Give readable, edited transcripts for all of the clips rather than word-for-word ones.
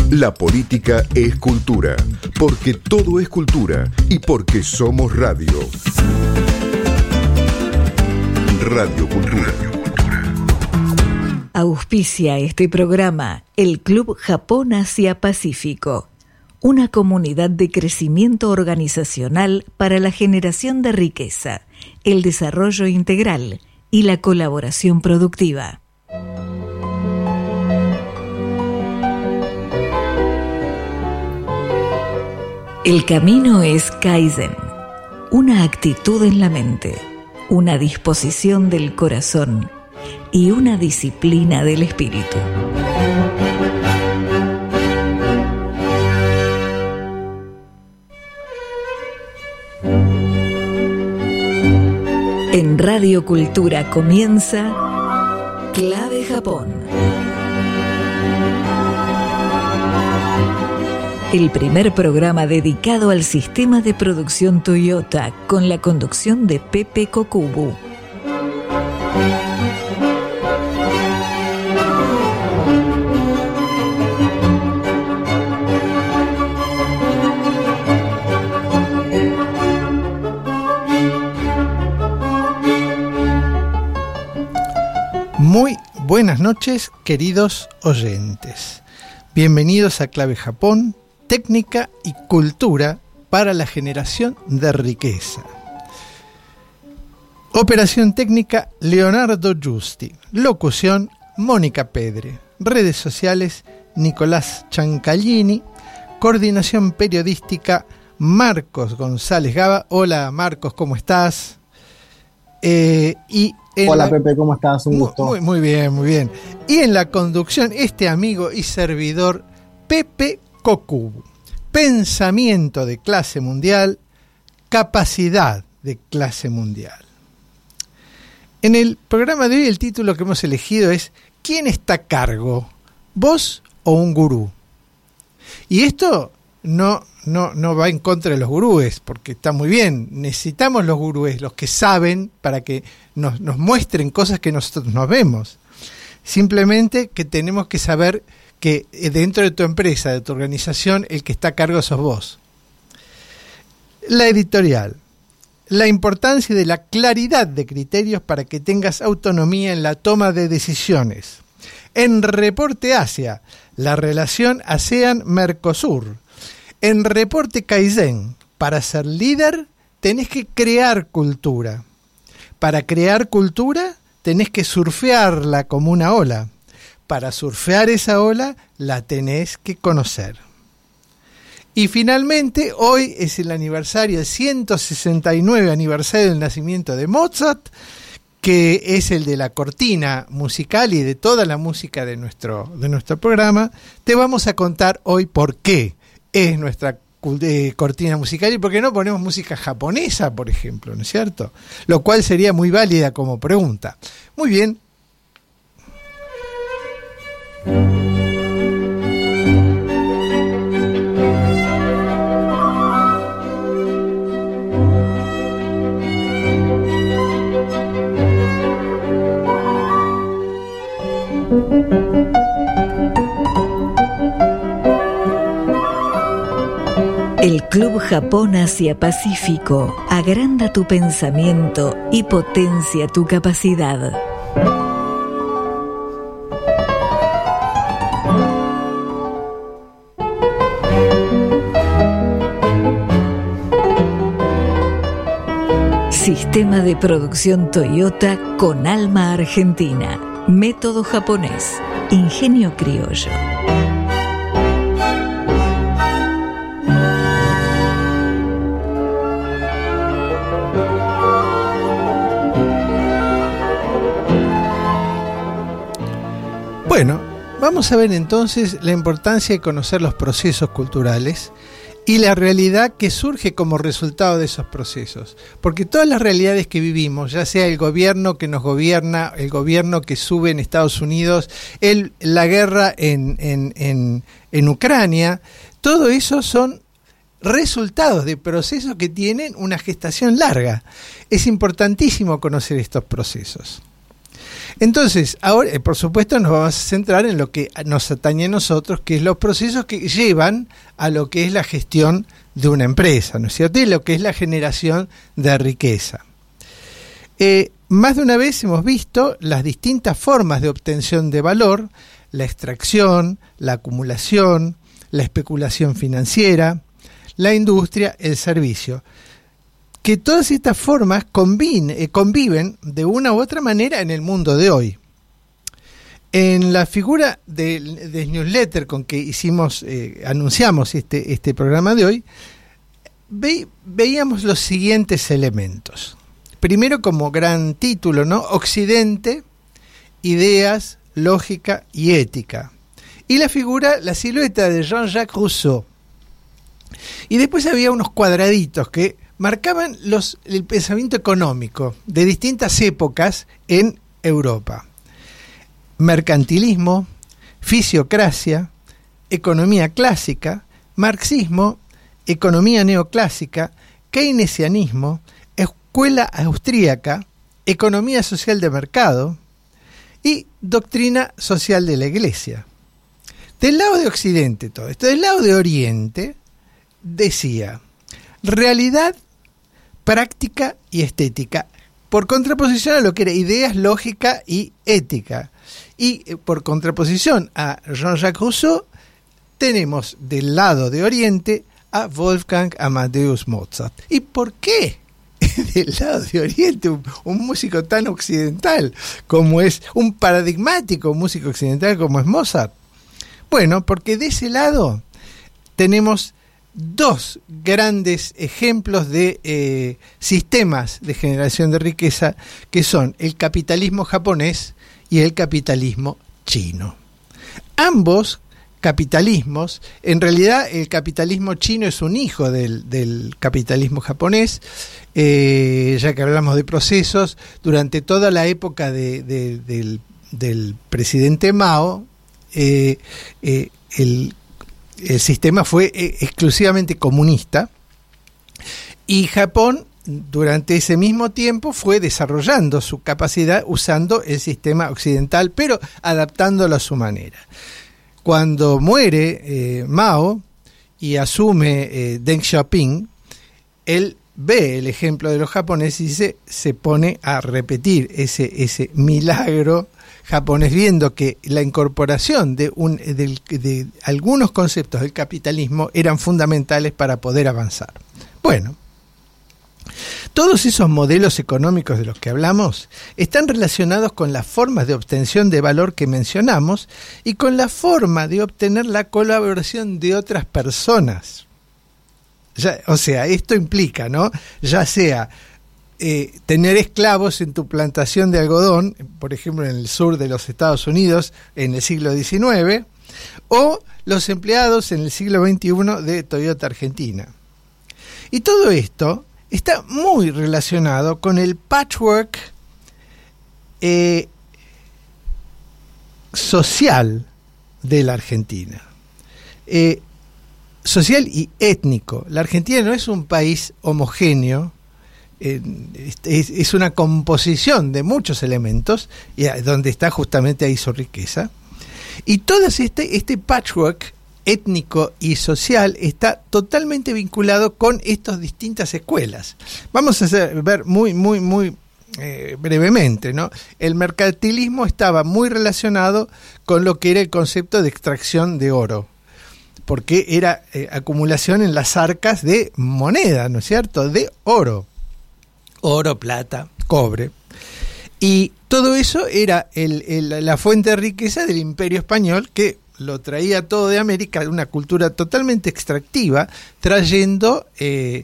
La política es cultura, porque todo es cultura y porque somos radio. Radio Cultura. Auspicia este programa el Club Japón Asia Pacífico, una comunidad de crecimiento organizacional para la generación de riqueza, el desarrollo integral y la colaboración productiva. El camino es Kaizen, una actitud en la mente, una disposición del corazón y una disciplina del espíritu. En Radio Cultura comienza Clave Japón. El primer programa dedicado al sistema de producción Toyota con la conducción de Pepe Kokubu. Muy buenas noches, queridos oyentes. Bienvenidos a Clave Japón, técnica y cultura para la generación de riqueza. Operación técnica, Leonardo Giusti. Locución, Mónica Pedre. Redes sociales, Nicolás Ciancallini. Coordinación periodística, Marcos González Gaba. Hola Marcos, ¿cómo estás? Hola Pepe, ¿cómo estás? Un gusto. Muy bien, muy bien. Y en la conducción, este amigo y servidor, Pepe Kokubu. Pensamiento de clase mundial, capacidad de clase mundial. En el programa de hoy el título que hemos elegido es ¿quién está a cargo? ¿Vos o un gurú? Y esto no va en contra de los gurúes, porque está muy bien. Necesitamos los gurúes, los que saben, para que nos muestren cosas que nosotros no vemos. Simplemente que tenemos que saber que dentro de tu empresa, de tu organización, el que está a cargo sos vos. La editorial. La importancia de la claridad de criterios para que tengas autonomía en la toma de decisiones. En Reporte Asia, la relación ASEAN-Mercosur. En Reporte Kaizen, para ser líder tenés que crear cultura. Para crear cultura tenés que surfearla como una ola. Para surfear esa ola la tenés que conocer. Y finalmente, hoy es el aniversario, el 169 aniversario del nacimiento de Mozart, que es el de la cortina musical y de toda la música de nuestro programa. Te vamos a contar hoy por qué es nuestra cortina musical y por qué no ponemos música japonesa, por ejemplo, ¿no es cierto? Lo cual sería muy válida como pregunta. Muy bien. El Club Japón Asia Pacífico agranda tu pensamiento y potencia tu capacidad. Sistema de producción Toyota con alma argentina. Método japonés. Ingenio criollo. Bueno, vamos a ver entonces la importancia de conocer los procesos culturales y la realidad que surge como resultado de esos procesos. Porque todas las realidades que vivimos, ya sea el gobierno que nos gobierna, el gobierno que sube en Estados Unidos, la guerra en Ucrania, todo eso son resultados de procesos que tienen una gestación larga. Es importantísimo conocer estos procesos. Entonces, ahora, por supuesto, nos vamos a centrar en lo que nos atañe a nosotros, que es los procesos que llevan a lo que es la gestión de una empresa, ¿no es cierto? Y lo que es la generación de riqueza. Más de una vez hemos visto las distintas formas de obtención de valor, la extracción, la acumulación, la especulación financiera, la industria, el servicio. Que todas estas formas conviven de una u otra manera en el mundo de hoy. En la figura del newsletter con que anunciamos este programa de hoy, veíamos los siguientes elementos. Primero, como gran título, ¿no? Occidente, ideas, lógica y ética. Y la silueta de Jean-Jacques Rousseau. Y después había unos cuadraditos que marcaban el pensamiento económico de distintas épocas en Europa. Mercantilismo, fisiocracia, economía clásica, marxismo, economía neoclásica, keynesianismo, escuela austríaca, economía social de mercado y doctrina social de la Iglesia. Del lado de Occidente todo esto, del lado de Oriente decía realidad, práctica y estética, por contraposición a lo que era ideas, lógica y ética. Y por contraposición a Jean-Jacques Rousseau, tenemos del lado de Oriente a Wolfgang Amadeus Mozart. ¿Y por qué del lado de Oriente un músico tan occidental como es, un paradigmático músico occidental como es Mozart? Bueno, porque de ese lado tenemos dos grandes ejemplos de sistemas de generación de riqueza, que son el capitalismo japonés y el capitalismo chino. Ambos capitalismos, en realidad el capitalismo chino es un hijo del capitalismo japonés, ya que hablamos de procesos, durante toda la época del presidente Mao, el sistema fue exclusivamente comunista, y Japón durante ese mismo tiempo fue desarrollando su capacidad usando el sistema occidental, pero adaptándolo a su manera. Cuando muere Mao y asume Deng Xiaoping, él ve el ejemplo de los japoneses y se pone a repetir ese milagro japonés, viendo que la incorporación de algunos conceptos del capitalismo eran fundamentales para poder avanzar. Bueno, todos esos modelos económicos de los que hablamos están relacionados con las formas de obtención de valor que mencionamos y con la forma de obtener la colaboración de otras personas. O sea, esto implica, ¿no?, ya sea tener esclavos en tu plantación de algodón, por ejemplo en el sur de los Estados Unidos en el siglo XIX, o los empleados en el siglo XXI de Toyota Argentina. Y todo esto está muy relacionado con el patchwork social de la Argentina, social y étnico. La Argentina no es un país homogéneo, es una composición de muchos elementos, donde está justamente ahí su riqueza, y todo este patchwork étnico y social está totalmente vinculado con estas distintas escuelas. Vamos a ver muy brevemente, ¿no? El mercantilismo estaba muy relacionado con lo que era el concepto de extracción de oro, porque era acumulación en las arcas de moneda, ¿no es cierto?, de oro, plata, cobre. Y todo eso era la fuente de riqueza del Imperio Español, que lo traía todo de América, una cultura totalmente extractiva, trayendo el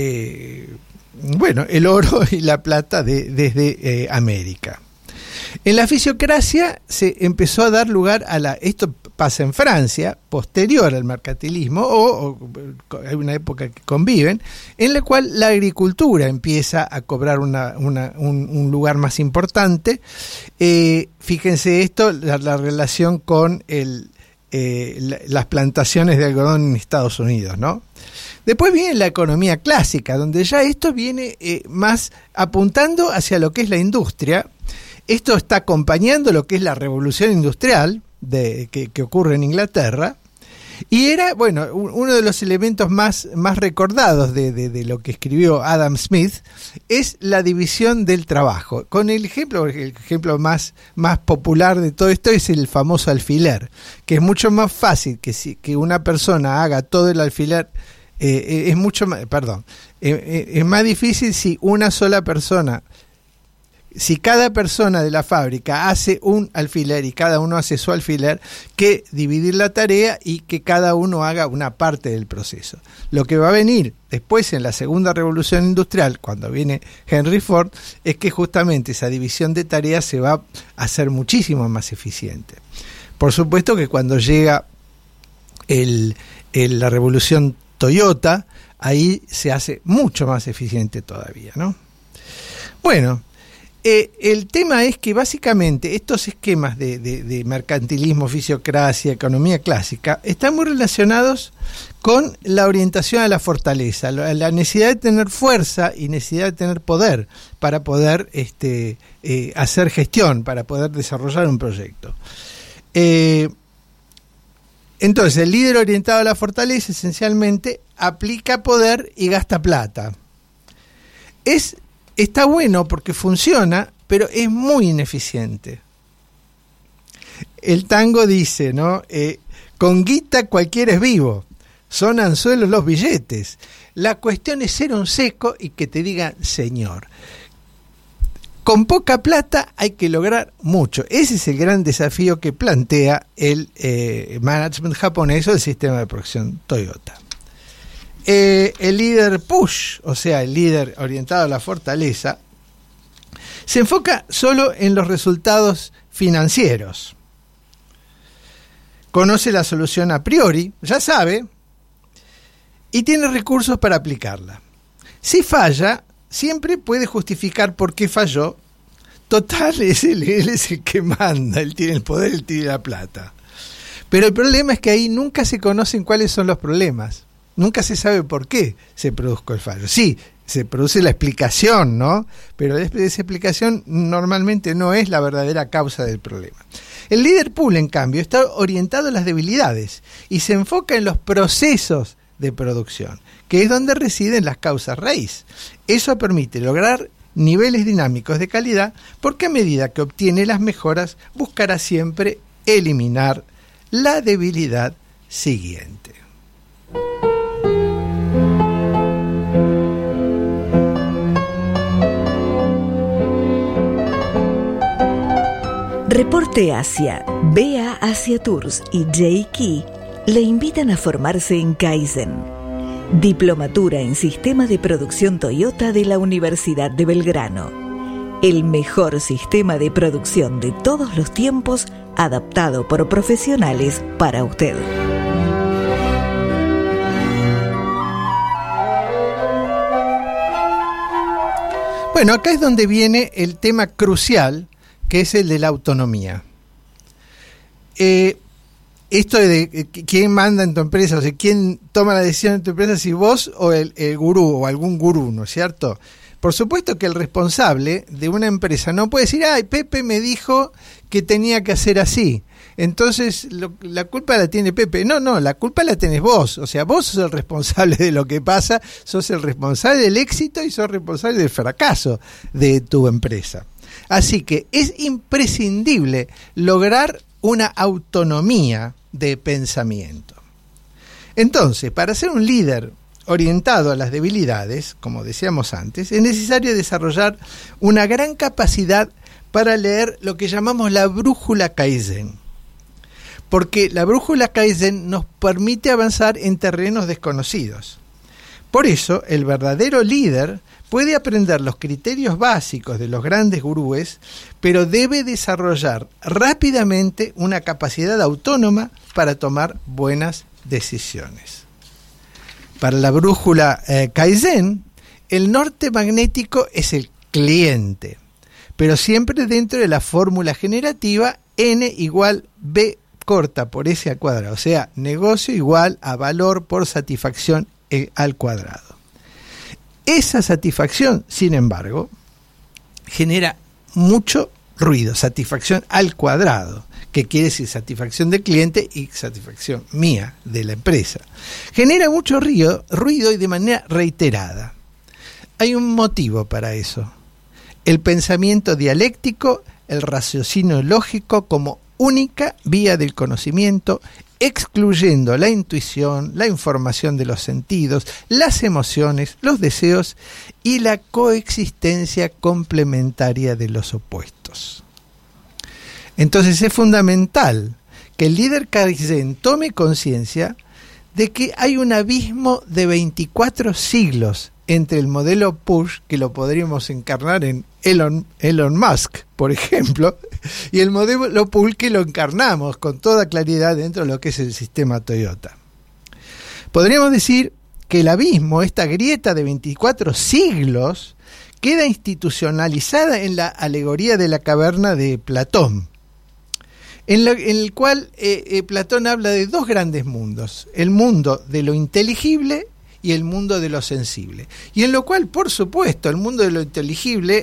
oro y la plata desde América. En la fisiocracia se empezó a dar lugar esto pasa en Francia, posterior al mercantilismo, o hay una época que conviven, en la cual la agricultura empieza a cobrar un lugar más importante. Fíjense esto, la relación con las plantaciones de algodón en Estados Unidos, ¿no? Después viene la economía clásica, donde ya esto viene más apuntando hacia lo que es la industria, esto está acompañando lo que es la revolución industrial que ocurre en Inglaterra, y era, bueno, uno de los elementos más recordados de lo que escribió Adam Smith es la división del trabajo. Con el ejemplo más popular de todo esto es el famoso alfiler, que es mucho más fácil que una persona haga todo el alfiler. Es más difícil si una sola persona, si cada persona de la fábrica hace un alfiler y cada uno hace su alfiler, que dividir la tarea y que cada uno haga una parte del proceso. Lo que va a venir después en la segunda revolución industrial, cuando viene Henry Ford, es que justamente esa división de tareas se va a hacer muchísimo más eficiente. Por supuesto que cuando llega la revolución Toyota, ahí se hace mucho más eficiente todavía, ¿no? Bueno, el tema es que básicamente estos esquemas de mercantilismo, fisiocracia, economía clásica, están muy relacionados con la orientación a la fortaleza, la necesidad de tener fuerza y necesidad de tener poder para poder hacer gestión, para poder desarrollar un proyecto. Entonces, el líder orientado a la fortaleza esencialmente aplica poder y gasta plata. Está bueno porque funciona, pero es muy ineficiente. El tango dice, ¿no? Con guita cualquiera es vivo, son anzuelos los billetes. La cuestión es ser un seco y que te digan señor. Con poca plata hay que lograr mucho. Ese es el gran desafío que plantea el management japonés o el sistema de producción Toyota. El líder push, o sea, el líder orientado a la fortaleza, se enfoca solo en los resultados financieros. Conoce la solución a priori, ya sabe, y tiene recursos para aplicarla. Si falla, siempre puede justificar por qué falló. Total, él es el que manda, él tiene el poder, él tiene la plata. Pero el problema es que ahí nunca se conocen cuáles son los problemas. Nunca se sabe por qué se produjo el fallo. Sí, se produce la explicación, ¿no? Pero esa explicación normalmente no es la verdadera causa del problema. El líder pool, en cambio, está orientado a las debilidades y se enfoca en los procesos de producción, que es donde residen las causas raíz. Eso permite lograr niveles dinámicos de calidad, porque a medida que obtiene las mejoras, buscará siempre eliminar la debilidad siguiente. Reporte Asia, BA Asia Tours y J-Key le invitan a formarse en Kaizen, Diplomatura en Sistema de Producción Toyota de la Universidad de Belgrano. El mejor sistema de producción de todos los tiempos, adaptado por profesionales para usted. Bueno, acá es donde viene el tema crucial, que es el de la autonomía. Esto de quién manda en tu empresa, o sea, quién toma la decisión en tu empresa, si vos o el gurú o algún gurú, ¿no es cierto? Por supuesto que el responsable de una empresa no puede decir, ay, Pepe me dijo que tenía que hacer así, entonces la culpa la tiene Pepe. No, la culpa la tenés vos, o sea, vos sos el responsable de lo que pasa, sos el responsable del éxito y sos responsable del fracaso de tu empresa. Así que es imprescindible lograr una autonomía de pensamiento. Entonces, para ser un líder orientado a las debilidades, como decíamos antes, es necesario desarrollar una gran capacidad para leer lo que llamamos la brújula Kaizen. Porque la brújula Kaizen nos permite avanzar en terrenos desconocidos. Por eso, el verdadero líder puede aprender los criterios básicos de los grandes gurúes, pero debe desarrollar rápidamente una capacidad autónoma para tomar buenas decisiones. Para la brújula Kaizen, el norte magnético es el cliente, pero siempre dentro de la fórmula generativa N igual B corta por S al cuadrado, o sea, negocio igual a valor por satisfacción al cuadrado. Esa satisfacción, sin embargo, genera mucho ruido, satisfacción al cuadrado, que quiere decir satisfacción del cliente y satisfacción mía, de la empresa. Genera mucho ruido y de manera reiterada. Hay un motivo para eso. El pensamiento dialéctico, el raciocinio lógico como única vía del conocimiento, excluyendo la intuición, la información de los sentidos, las emociones, los deseos y la coexistencia complementaria de los opuestos. Entonces es fundamental que el líder Kaizen tome conciencia de que hay un abismo de 24 siglos entre el modelo Push, que lo podríamos encarnar en Elon Musk, por ejemplo, y el modelo Pull, que lo encarnamos con toda claridad dentro de lo que es el sistema Toyota. Podríamos decir que el abismo, esta grieta de 24 siglos, queda institucionalizada en la alegoría de la caverna de Platón, en el cual Platón habla de dos grandes mundos, el mundo de lo inteligible y el mundo de lo sensible, y en lo cual, por supuesto, el mundo de lo inteligible,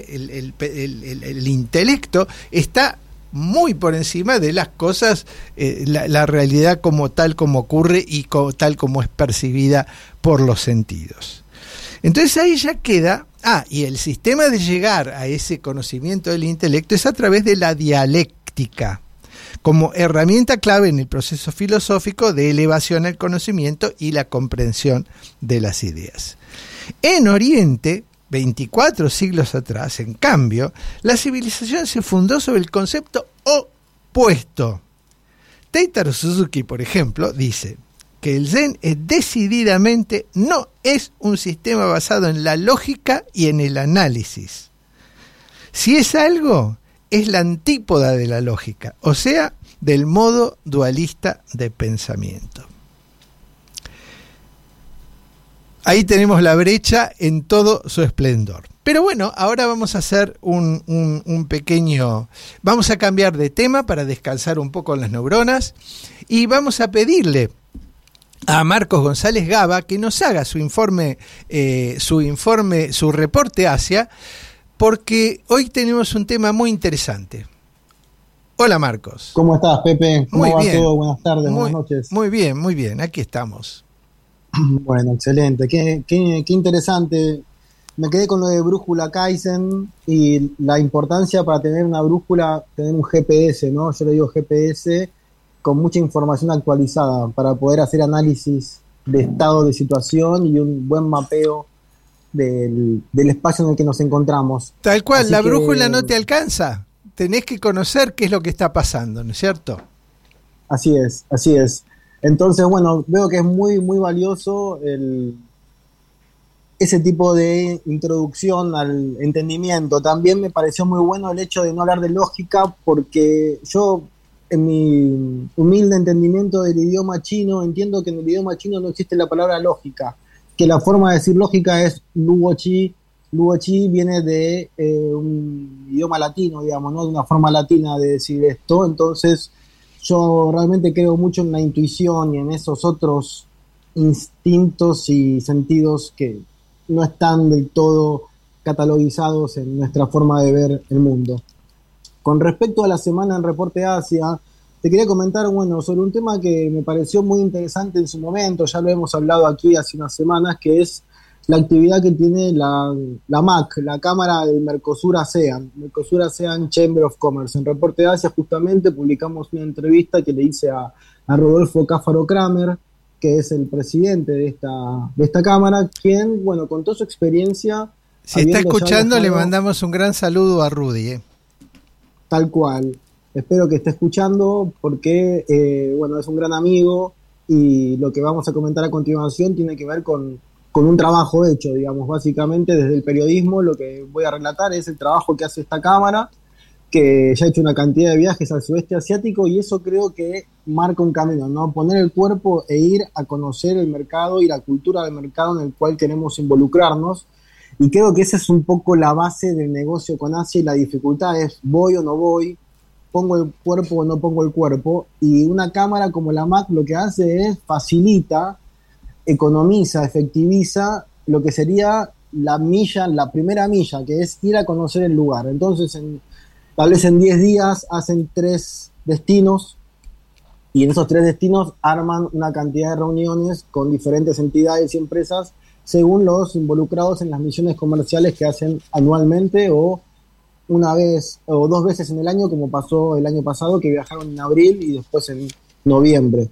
el intelecto, está muy por encima de las cosas, la realidad como tal como ocurre y tal como es percibida por los sentidos. Entonces ahí ya queda, y el sistema de llegar a ese conocimiento del intelecto es a través de la dialéctica, como herramienta clave en el proceso filosófico de elevación al conocimiento y la comprensión de las ideas. En Oriente, 24 siglos atrás, en cambio, la civilización se fundó sobre el concepto opuesto. Teitaro Suzuki, por ejemplo, dice que el Zen decididamente no es un sistema basado en la lógica y en el análisis. Si es algo, es la antípoda de la lógica, o sea, del modo dualista de pensamiento. Ahí tenemos la brecha en todo su esplendor. Pero bueno, ahora vamos a hacer un pequeño... Vamos a cambiar de tema para descansar un poco las neuronas y vamos a pedirle a Marcos González Gaba que nos haga su reporte Asia, porque hoy tenemos un tema muy interesante. Hola, Marcos. ¿Cómo estás, Pepe? ¿Cómo va bien. todo? Buenas tardes, buenas noches. Muy bien, aquí estamos. Bueno, excelente, qué interesante. Me quedé con lo de brújula Kaizen y la importancia para tener una brújula, tener un GPS, ¿no? Yo le digo GPS con mucha información actualizada para poder hacer análisis de estado de situación y un buen mapeo del espacio en el que nos encontramos. Tal cual, Así la que brújula no te alcanza. Tenés que conocer qué es lo que está pasando, ¿no es cierto? Así es. Entonces, bueno, veo que es muy, muy valioso ese tipo de introducción al entendimiento. También me pareció muy bueno el hecho de no hablar de lógica, porque yo, en mi humilde entendimiento del idioma chino, entiendo que en el idioma chino no existe la palabra lógica, que la forma de decir lógica es luochi. Luochi viene de un idioma latino, digamos, ¿no? De una forma latina de decir esto. Entonces, yo realmente creo mucho en la intuición y en esos otros instintos y sentidos que no están del todo catalogizados en nuestra forma de ver el mundo. Con respecto a la semana en Reporte Asia, te quería comentar, bueno, sobre un tema que me pareció muy interesante en su momento, ya lo hemos hablado aquí hace unas semanas, que es la actividad que tiene la MAC, la Cámara del Mercosur ASEAN Chamber of Commerce. En Reporte de Asia justamente publicamos una entrevista que le hice a Rodolfo Cáfaro Kramer, que es el presidente de esta Cámara, quien, bueno, contó su experiencia. Si está escuchando, le mandamos un gran saludo a Rudy. Tal cual. Espero que esté escuchando porque, bueno, es un gran amigo y lo que vamos a comentar a continuación tiene que ver con un trabajo hecho, digamos, básicamente desde el periodismo. Lo que voy a relatar es el trabajo que hace esta Cámara, que ya ha hecho una cantidad de viajes al sudeste asiático, y eso creo que marca un camino, ¿no? Poner el cuerpo e ir a conocer el mercado y la cultura del mercado en el cual queremos involucrarnos, y creo que esa es un poco la base del negocio con Asia, y la dificultad es, ¿voy o no voy? ¿Pongo el cuerpo o no pongo el cuerpo? Y una Cámara como la MAC lo que hace es facilita, economiza, efectiviza lo que sería la primera milla, que es ir a conocer el lugar. Entonces, tal vez en 10 días hacen 3 destinos, y en esos 3 destinos arman una cantidad de reuniones con diferentes entidades y empresas según los involucrados en las misiones comerciales que hacen anualmente o una vez o 2 veces en el año, como pasó el año pasado, que viajaron en abril y después en noviembre.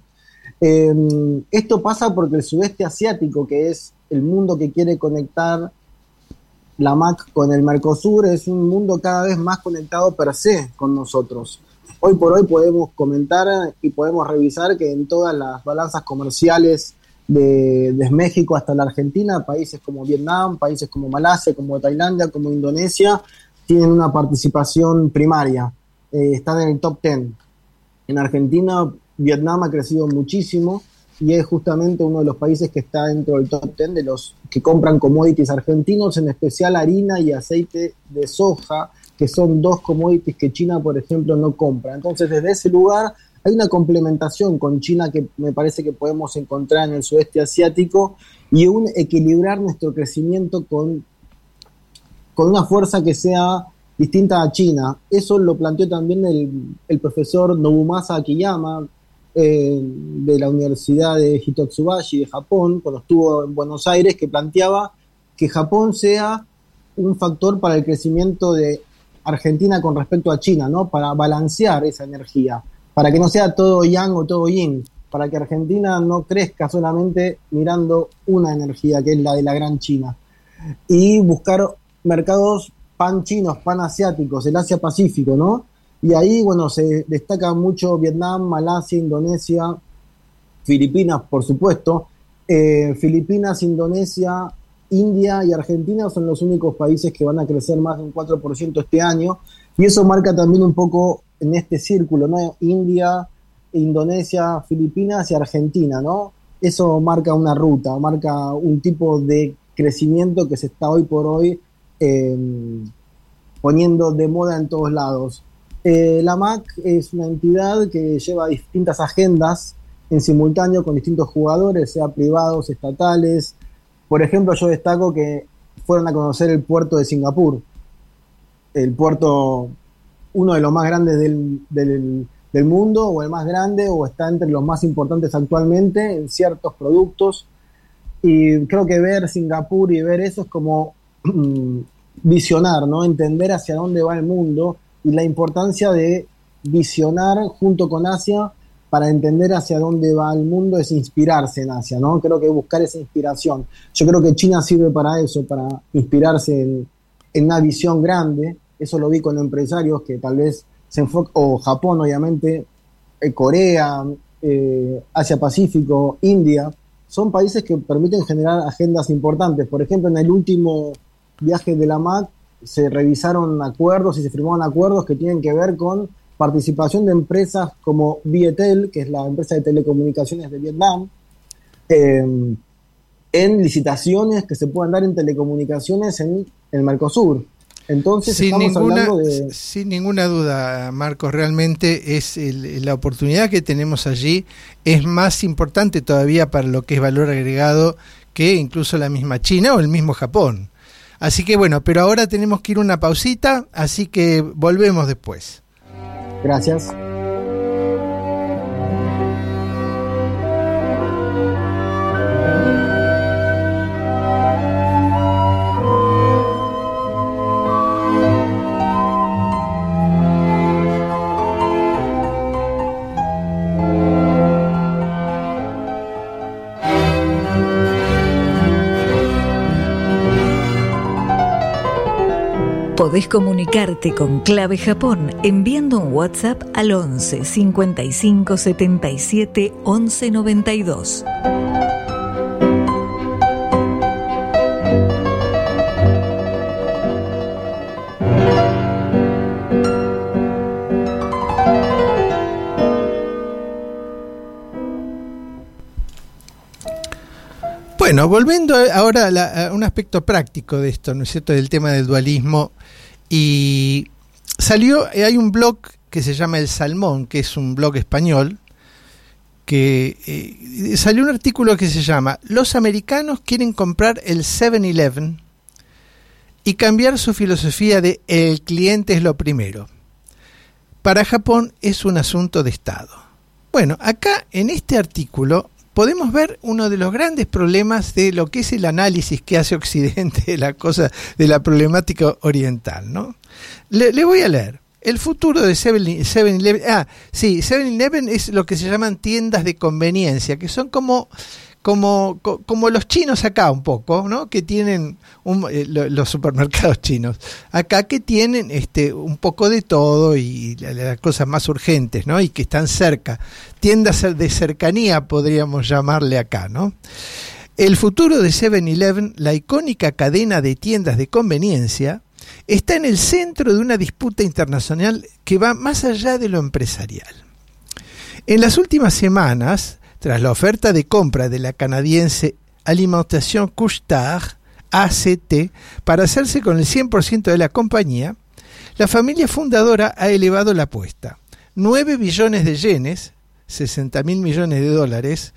Esto pasa porque el sudeste asiático, que es el mundo que quiere conectar la MAC con el Mercosur, es un mundo cada vez más conectado per se con nosotros. Hoy por hoy podemos comentar y podemos revisar que en todas las balanzas comerciales desde México hasta la Argentina, países como Vietnam, países como Malasia, como Tailandia, como Indonesia, tienen una participación primaria, están en el top 10. En Argentina, Vietnam ha crecido muchísimo y es justamente uno de los países que está dentro del top 10 de los que compran commodities argentinos, en especial harina y aceite de soja, que son 2 commodities que China, por ejemplo, no compra. Entonces, desde ese lugar hay una complementación con China que me parece que podemos encontrar en el sudeste asiático y un equilibrar nuestro crecimiento con una fuerza que sea distinta a China. Eso lo planteó también el profesor Nobumasa Akiyama de la Universidad de Hitotsubashi de Japón, cuando estuvo en Buenos Aires, que planteaba que Japón sea un factor para el crecimiento de Argentina con respecto a China, ¿no? Para balancear esa energía, para que no sea todo yang o todo yin, para que Argentina no crezca solamente mirando una energía, que es la de la gran China, y buscar mercados pan-chinos, pan-asiáticos, el Asia-Pacífico, ¿no? Y ahí, bueno, se destaca mucho Vietnam, Malasia, Indonesia, Filipinas, por supuesto. Filipinas, Indonesia, India y Argentina son los únicos países que van a crecer más de un 4% este año, y eso marca también un poco en este círculo, ¿no? India, Indonesia, Filipinas y Argentina, ¿no? Eso marca una ruta, marca un tipo de crecimiento que se está hoy por hoy poniendo de moda en todos lados. La MAC es una entidad que lleva distintas agendas en simultáneo con distintos jugadores, sea privados, estatales. Por ejemplo, yo destaco que fueron a conocer el puerto de Singapur, el puerto, uno de los más grandes del mundo, o el más grande, o está entre los más importantes actualmente en ciertos productos. Y creo que ver Singapur y ver eso es como visionar, ¿no? Entender hacia dónde va el mundo y la importancia de visionar junto con Asia para entender hacia dónde va el mundo es inspirarse en Asia, ¿no? Creo que buscar esa inspiración. Yo creo que China sirve para eso, para inspirarse en una visión grande. Eso lo vi con empresarios que tal vez se enfocan, o Japón, obviamente, Corea, Asia-Pacífico, India, son países que permiten generar agendas importantes. Por ejemplo, en el último viaje de la MAC se revisaron acuerdos y se firmaron acuerdos que tienen que ver con participación de empresas como Viettel, que es la empresa de telecomunicaciones de Vietnam, en licitaciones que se puedan dar en telecomunicaciones en el Mercosur. Entonces sin ninguna duda, Marcos, realmente es la oportunidad que tenemos allí es más importante todavía para lo que es valor agregado que incluso la misma China o el mismo Japón. Así que bueno, pero ahora tenemos que ir a una pausita, así que volvemos después. Gracias. Podés comunicarte con Clave Japón enviando un WhatsApp al 11 55 77 11 92. Bueno, volviendo ahora a un aspecto práctico de esto, ¿no es cierto?, del tema del dualismo, y hay un blog que se llama El Salmón, que es un blog español, que salió un artículo que se llama "Los americanos quieren comprar el 7-Eleven y cambiar su filosofía de el cliente es lo primero". para Japón es un asunto de Estado. Bueno, acá en este artículo podemos ver uno de los grandes problemas de lo que es el análisis que hace Occidente de la cosa, de la problemática oriental, ¿no? Le voy a leer. El futuro de 7-Eleven. 7-Eleven es lo que se llaman tiendas de conveniencia, que son como los chinos acá un poco, ¿no? Que tienen los supermercados chinos acá, que tienen un poco de todo y las cosas más urgentes, ¿no? Y que están cerca, tiendas de cercanía podríamos llamarle acá, ¿no? El futuro de 7-Eleven, la icónica cadena de tiendas de conveniencia, está en el centro de una disputa internacional que va más allá de lo empresarial. En las últimas semanas, tras la oferta de compra de la canadiense Alimentation Couche-Tard, ACT, para hacerse con el 100% de la compañía, la familia fundadora ha elevado la apuesta. 9 billones de yenes, 60.000 millones de dólares,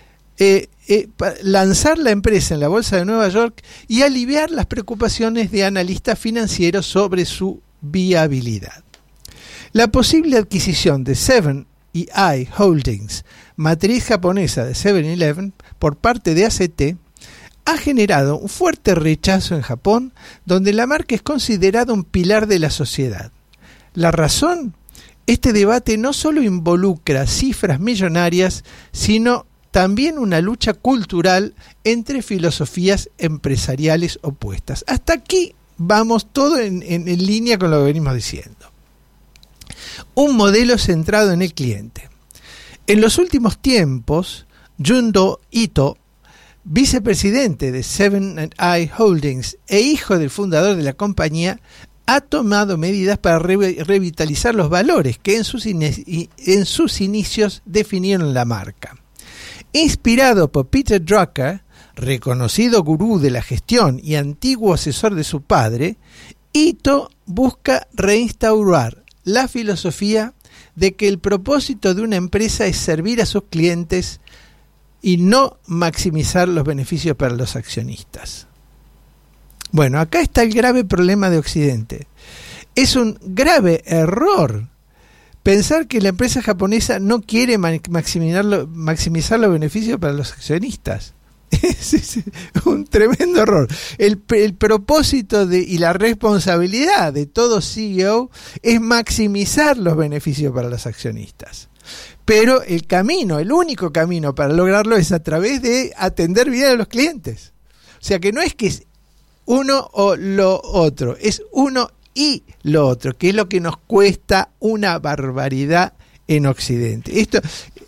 lanzar la empresa en la bolsa de Nueva York y aliviar las preocupaciones de analistas financieros sobre su viabilidad. La posible adquisición de 7-Eleven Holdings, matriz japonesa de 7-Eleven, por parte de ACT, ha generado un fuerte rechazo en Japón, donde la marca es considerada un pilar de la sociedad. ¿La razón? Este debate no solo involucra cifras millonarias, sino también una lucha cultural entre filosofías empresariales opuestas. Hasta aquí vamos todo en línea con lo que venimos diciendo. Un modelo centrado en el cliente. En los últimos tiempos, Jundo Ito, vicepresidente de 7-Eleven Holdings e hijo del fundador de la compañía, ha tomado medidas para revitalizar los valores que en sus inicios definieron la marca. Inspirado por Peter Drucker, reconocido gurú de la gestión y antiguo asesor de su padre, Ito busca reinstaurar la filosofía de que el propósito de una empresa es servir a sus clientes y no maximizar los beneficios para los accionistas. Bueno, acá está el grave problema de Occidente. Es un grave error pensar que la empresa japonesa no quiere maximizar los beneficios para los accionistas. Es un tremendo error. El propósito y la responsabilidad de todo CEO es maximizar los beneficios para los accionistas. Pero el único camino para lograrlo es a través de atender bien a los clientes. O sea que no es que es uno o lo otro, es uno y lo otro, que es lo que nos cuesta una barbaridad en Occidente. Esto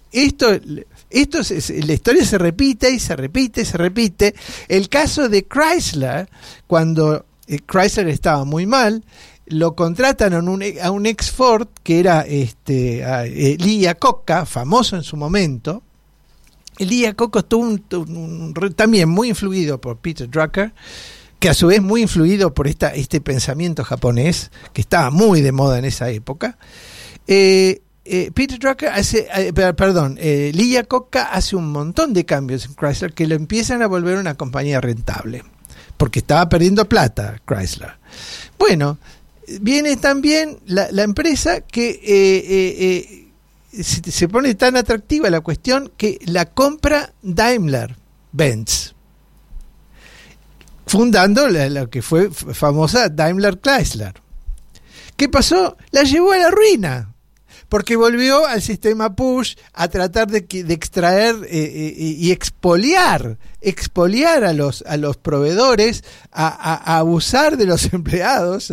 la historia se repite y se repite y se repite. El caso de Chrysler, cuando Chrysler estaba muy mal, lo contratan a un ex Ford que era Lee Iacocca, famoso en su momento. Lee Iacocca estuvo también muy influido por Peter Drucker, que a su vez muy influido por este pensamiento japonés que estaba muy de moda en esa época. Peter Drucker Lee Iacocca hace un montón de cambios en Chrysler que lo empiezan a volver una compañía rentable, porque estaba perdiendo plata Chrysler. Bueno, viene también la empresa que se pone tan atractiva la cuestión que la compra Daimler-Benz, fundando lo que fue famosa Daimler Chrysler. ¿Qué pasó? La llevó a la ruina, porque volvió al sistema push a tratar de extraer y expoliar a los proveedores, a abusar de los empleados,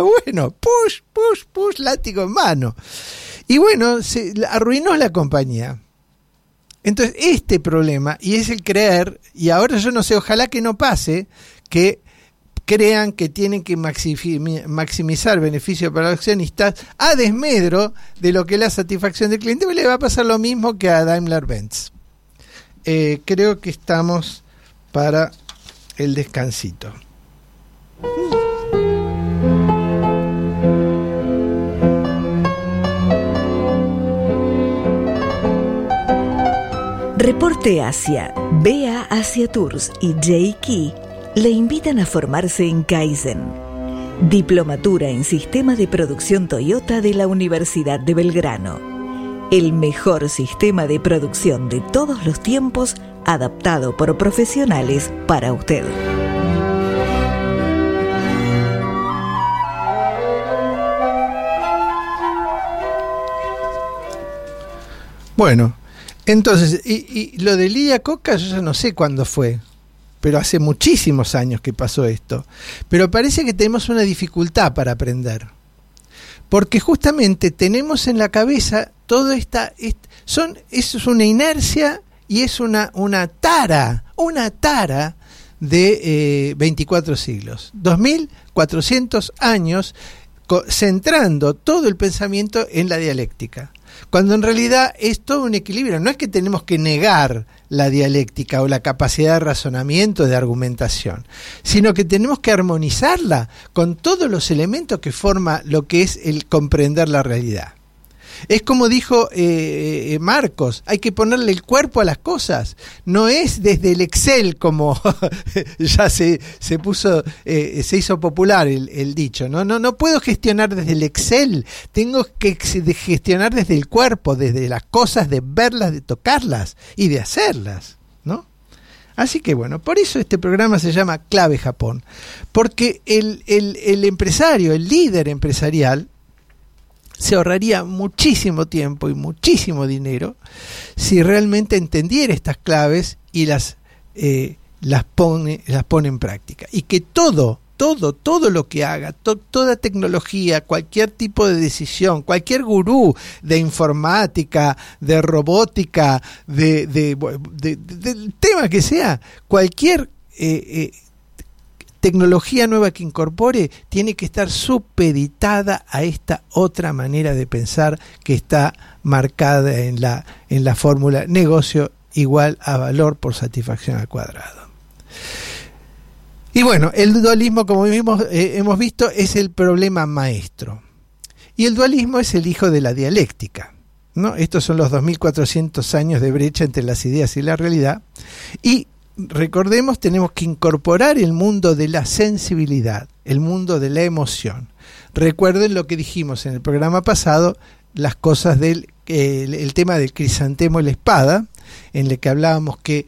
push, látigo en mano. Y bueno, se arruinó la compañía. Entonces, este problema, y es el creer, y ahora yo no sé, ojalá que no pase, que crean que tienen que maximizar beneficios para los accionistas a desmedro de lo que es la satisfacción del cliente, pues le va a pasar lo mismo que a Daimler-Benz. Creo que estamos para el descansito. Reporte Asia, BA Asia Tours y J.Key le invitan a formarse en Kaizen. Diplomatura en Sistema de Producción Toyota de la Universidad de Belgrano. El mejor sistema de producción de todos los tiempos, adaptado por profesionales para usted. Bueno, entonces, y lo de Lidia Coca, yo ya no sé cuándo fue, pero hace muchísimos años que pasó esto. Pero parece que tenemos una dificultad para aprender, porque justamente tenemos en la cabeza todo eso es una inercia y es una tara de 24 siglos, 2400 años centrando todo el pensamiento en la dialéctica, cuando en realidad es todo un equilibrio. No es que tenemos que negar la dialéctica o la capacidad de razonamiento, de argumentación, sino que tenemos que armonizarla con todos los elementos que forma lo que es el comprender la realidad. Es como dijo Marcos, hay que ponerle el cuerpo a las cosas. No es desde el Excel como ya se hizo popular el dicho. No puedo gestionar desde el Excel. Tengo que gestionar desde el cuerpo, desde las cosas, de verlas, de tocarlas y de hacerlas, ¿no? Así que bueno, por eso este programa se llama Clave Japón, porque el empresario, el líder empresarial, se ahorraría muchísimo tiempo y muchísimo dinero si realmente entendiera estas claves y las pone en práctica. Y que todo lo que haga, toda tecnología, cualquier tipo de decisión, cualquier gurú de informática, de robótica, del tema que sea, cualquier tecnología nueva que incorpore tiene que estar supeditada a esta otra manera de pensar que está marcada en la fórmula negocio igual a valor por satisfacción al cuadrado. Y bueno, el dualismo, como hemos visto, es el problema maestro. Y el dualismo es el hijo de la dialéctica, ¿no? Estos son los 2400 años de brecha entre las ideas y la realidad. Y recordemos, tenemos que incorporar el mundo de la sensibilidad, el mundo de la emoción. Recuerden lo que dijimos en el programa pasado, las cosas el tema del crisantemo y la espada, en el que hablábamos que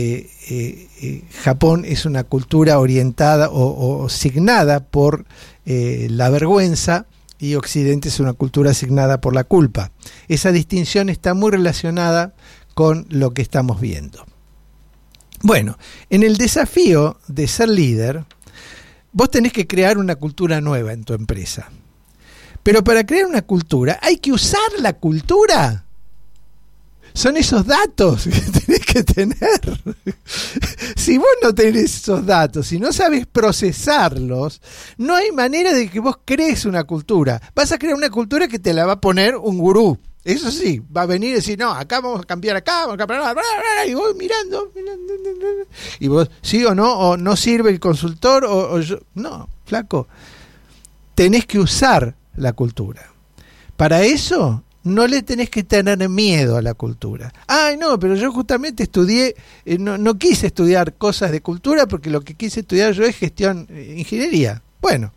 Japón es una cultura orientada o signada por la vergüenza, y Occidente es una cultura signada por la culpa. Esa distinción está muy relacionada con lo que estamos viendo. Bueno, en el desafío de ser líder, vos tenés que crear una cultura nueva en tu empresa. Pero para crear una cultura hay que usar la cultura. Son esos datos que tenés que tener. Si vos no tenés esos datos, si no sabes procesarlos, no hay manera de que vos crees una cultura. Vas a crear una cultura que te la va a poner un gurú. Eso sí, va a venir y decir, no, acá vamos a cambiar acá, vamos a cambiar, y vos mirando, y vos, sí o no sirve el consultor, o yo, no, flaco, tenés que usar la cultura. Para eso no le tenés que tener miedo a la cultura. Ay, no, pero yo justamente estudié, no quise estudiar cosas de cultura porque lo que quise estudiar yo es ingeniería. Bueno,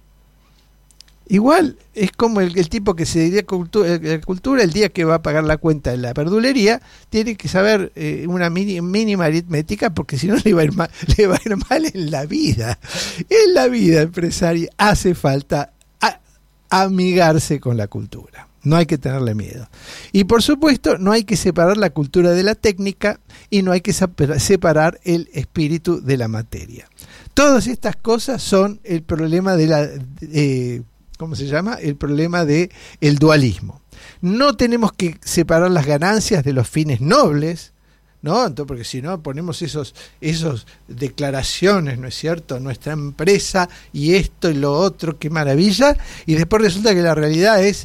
igual es como el tipo que se dedica a cultura, el día que va a pagar la cuenta en la verdulería, tiene que saber una mínima aritmética, porque si no le va a ir mal en la vida. En la vida empresaria hace falta amigarse con la cultura. No hay que tenerle miedo. Y por supuesto, no hay que separar la cultura de la técnica y no hay que separar el espíritu de la materia. Todas estas cosas son el problema de ¿cómo se llama? El problema de el dualismo. No tenemos que separar las ganancias de los fines nobles, ¿no? Entonces, porque si no ponemos esos declaraciones, ¿no es cierto? Nuestra empresa y esto y lo otro, qué maravilla, y después resulta que la realidad es,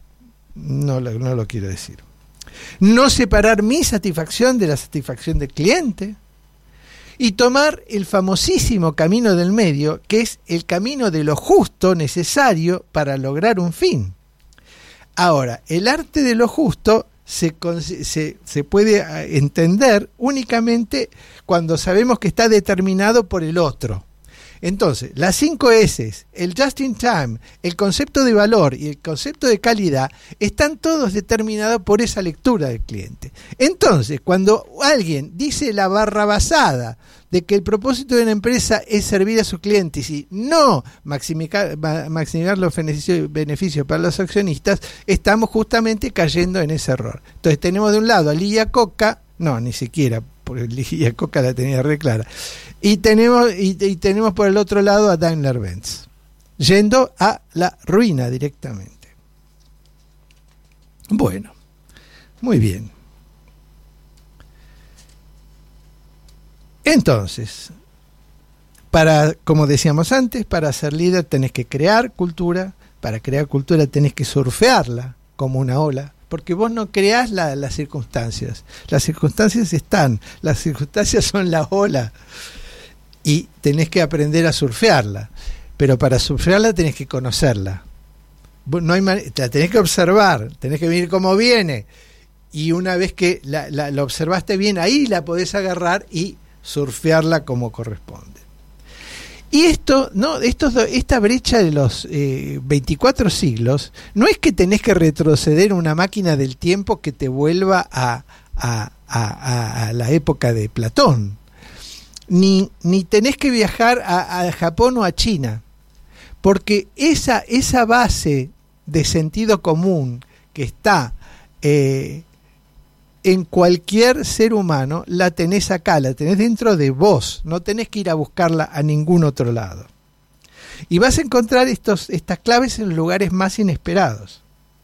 no lo quiero decir. No separar mi satisfacción de la satisfacción del cliente. Y tomar el famosísimo camino del medio, que es el camino de lo justo necesario para lograr un fin. Ahora, el arte de lo justo se puede entender únicamente cuando sabemos que está determinado por el otro. Entonces, las 5 S, el just in time, el concepto de valor y el concepto de calidad están todos determinados por esa lectura del cliente. Entonces, cuando alguien dice la barrabasada de que el propósito de una empresa es servir a sus clientes y no maximizar los beneficios para los accionistas, estamos justamente cayendo en ese error. Entonces tenemos de un lado a Lee Iacocca, no, ni siquiera, porque Lee Iacocca la tenía re clara, y tenemos por el otro lado a Daimler-Benz, yendo a la ruina directamente. Bueno, muy bien. Entonces, como decíamos antes, para ser líder tenés que crear cultura, para crear cultura tenés que surfearla como una ola, porque vos no creás las circunstancias están, las circunstancias son la ola y tenés que aprender a surfearla, pero para surfearla tenés que conocerla, no hay la tenés que observar, tenés que ver cómo viene, y una vez que la observaste bien, ahí la podés agarrar y surfearla como corresponde. Y esta brecha de los 24 siglos no es que tenés que retroceder una máquina del tiempo que te vuelva a la época de Platón, ni tenés que viajar a Japón o a China, porque esa base de sentido común que está en cualquier ser humano, la tenés acá, la tenés dentro de vos, no tenés que ir a buscarla a ningún otro lado. Y vas a encontrar estas claves en los lugares más inesperados.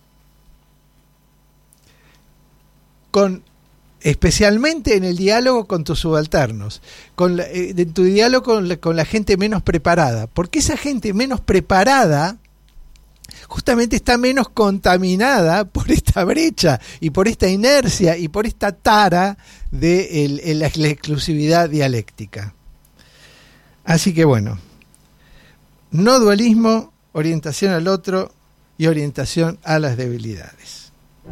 Especialmente en el diálogo con tus subalternos, en tu diálogo con la gente menos preparada, porque esa gente menos preparada justamente está menos contaminada por esta brecha y por esta inercia y por esta tara de la exclusividad dialéctica. Así que bueno, no dualismo, orientación al otro y orientación a las debilidades.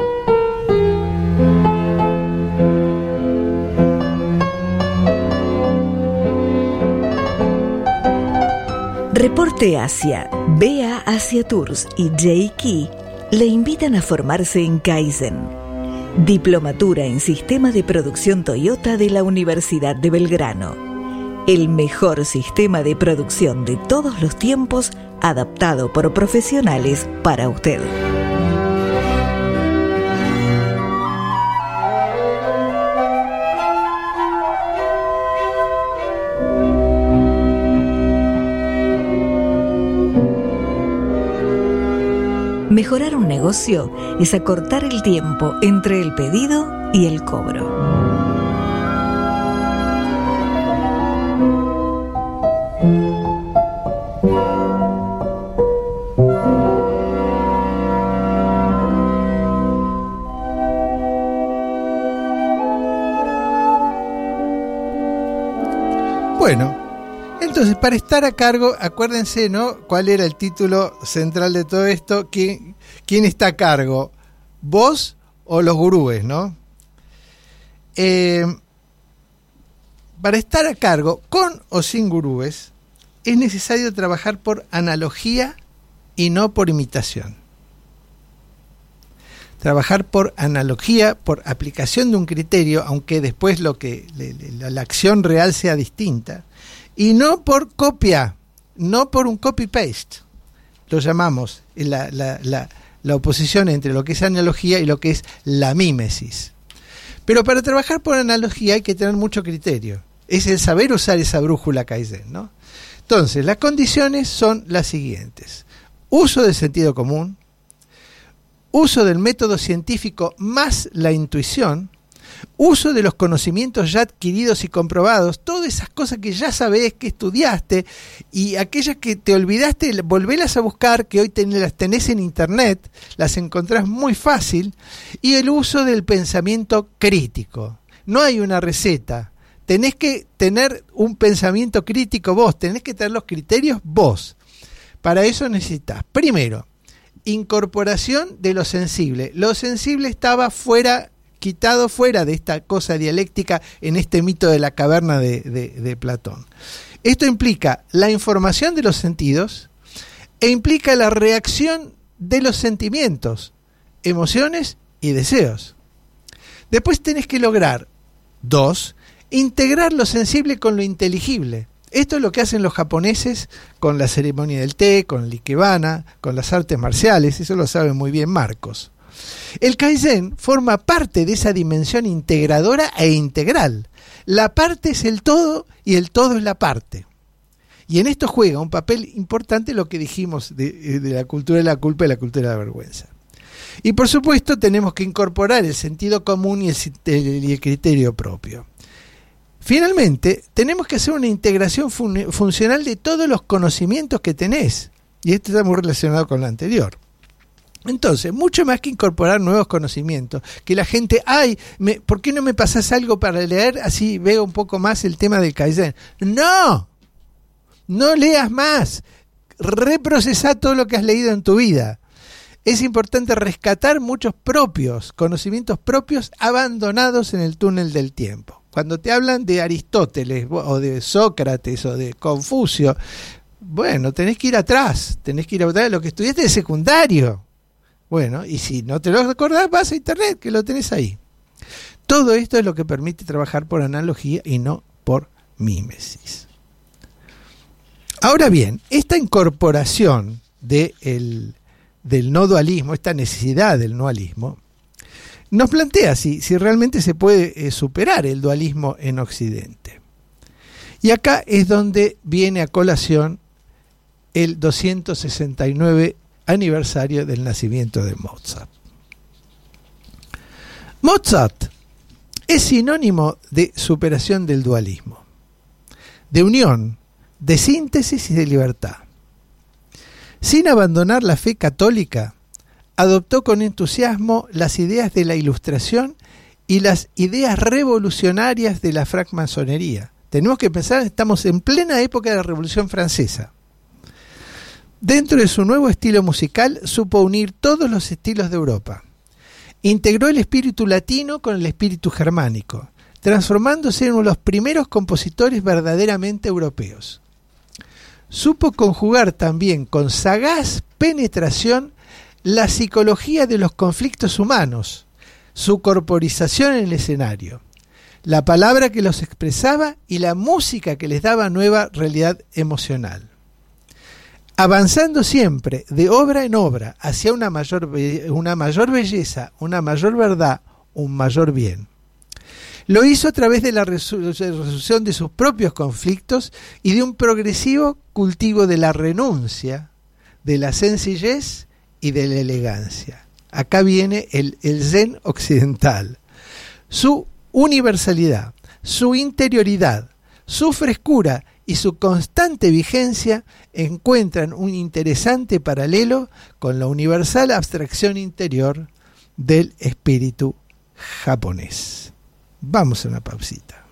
Reporte Asia, BA Asia Tours y J-Key le invitan a formarse en Kaizen, Diplomatura en Sistema de Producción Toyota de la Universidad de Belgrano. El mejor sistema de producción de todos los tiempos, adaptado por profesionales para usted. Mejorar un negocio es acortar el tiempo entre el pedido y el cobro. Bueno, entonces, para estar a cargo, acuérdense, ¿no? ¿Cuál era el título central de todo esto? ¿Quién está a cargo? ¿Vos o los gurúes, no? Para estar a cargo, con o sin gurúes, es necesario trabajar por analogía y no por imitación. Trabajar por analogía, por aplicación de un criterio, aunque después la acción real sea distinta. Y no por copia, no por un copy-paste. Lo llamamos la oposición entre lo que es analogía y lo que es la mímesis. Pero para trabajar por analogía hay que tener mucho criterio. Es el saber usar esa brújula Kaizen, ¿no? Entonces, las condiciones son las siguientes. Uso del sentido común, uso del método científico más la intuición, uso de los conocimientos ya adquiridos y comprobados, todas esas cosas que ya sabés, que estudiaste, y aquellas que te olvidaste, volvelas a buscar, que hoy las tenés en internet, las encontrás muy fácil, y el uso del pensamiento crítico. No hay una receta, tenés que tener un pensamiento crítico vos, tenés que tener los criterios vos. Para eso necesitas, primero, incorporación de lo sensible. Lo sensible estaba quitado fuera de esta cosa dialéctica en este mito de la caverna de Platón. Esto implica la información de los sentidos e implica la reacción de los sentimientos, emociones y deseos. Después tenés que lograr, 2, integrar lo sensible con lo inteligible. Esto es lo que hacen los japoneses con la ceremonia del té, con el ikebana, con las artes marciales, eso lo sabe muy bien Marcos. El Kaizen forma parte de esa dimensión integradora e integral. La parte es el todo y el todo es la parte. Y en esto juega un papel importante lo que dijimos de la cultura de la culpa y la cultura de la vergüenza. Y por supuesto tenemos que incorporar el sentido común y el criterio propio. Finalmente, tenemos que hacer una integración funcional de todos los conocimientos que tenés. Y esto está muy relacionado con lo anterior. Entonces, mucho más que incorporar nuevos conocimientos, que la gente, ¿por qué no me pasás algo para leer? Así veo un poco más el tema del Kaizen. ¡No! No leas más. Reprocesá todo lo que has leído en tu vida. Es importante rescatar muchos conocimientos propios abandonados en el túnel del tiempo. Cuando te hablan de Aristóteles o de Sócrates o de Confucio, bueno, tenés que ir atrás de lo que estudiaste de secundario. Bueno, y si no te lo acordás, vas a internet, que lo tenés ahí. Todo esto es lo que permite trabajar por analogía y no por mímesis. Ahora bien, esta incorporación del no dualismo, esta necesidad del no dualismo, nos plantea si realmente se puede superar el dualismo en Occidente. Y acá es donde viene a colación el 269 aniversario del nacimiento de Mozart. Mozart es sinónimo de superación del dualismo, de unión, de síntesis y de libertad. Sin abandonar la fe católica, adoptó con entusiasmo las ideas de la Ilustración y las ideas revolucionarias de la francmasonería. Tenemos que pensar, estamos en plena época de la Revolución Francesa. Dentro de su nuevo estilo musical, supo unir todos los estilos de Europa. Integró el espíritu latino con el espíritu germánico, transformándose en uno de los primeros compositores verdaderamente europeos. Supo conjugar también con sagaz penetración la psicología de los conflictos humanos, su corporización en el escenario, la palabra que los expresaba y la música que les daba nueva realidad emocional. Avanzando siempre de obra en obra hacia una mayor belleza, una mayor verdad, un mayor bien. Lo hizo a través de la resolución de sus propios conflictos y de un progresivo cultivo de la renuncia, de la sencillez y de la elegancia. Acá viene el Zen occidental. Su universalidad, su interioridad, su frescura y su constante vigencia encuentran un interesante paralelo con la universal abstracción interior del espíritu japonés. Vamos a una pausita.